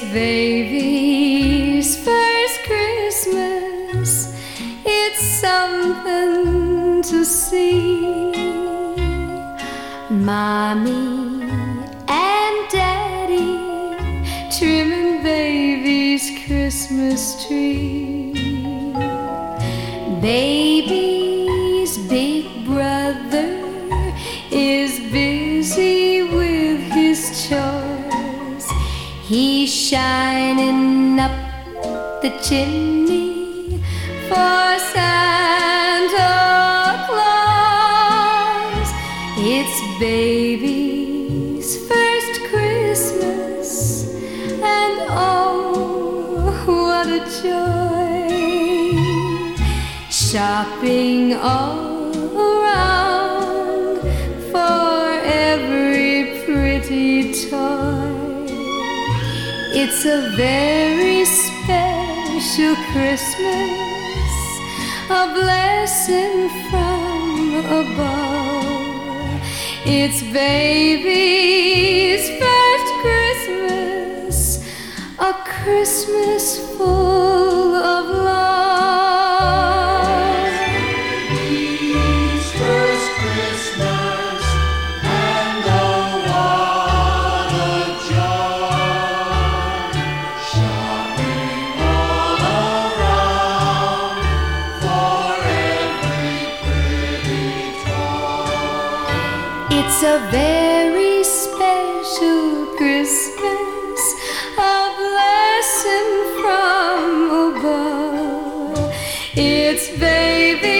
baby's first Christmas. It's something to see. Mommy and Daddy trimming baby's Christmas tree. Baby's big brother is busy with his chores. He's shining up the chimney for Santa Claus. It's baby's first Christmas, and oh, what a joy! Shopping all around for every pretty toy. It's a very special Christmas, a blessing from above. It's baby's first Christmas, a Christmas full of love. Baby's first Christmas, and oh, what a joy! Shopping all around for every pretty toy. It's a very special Christmas, a blessing from above. It's baby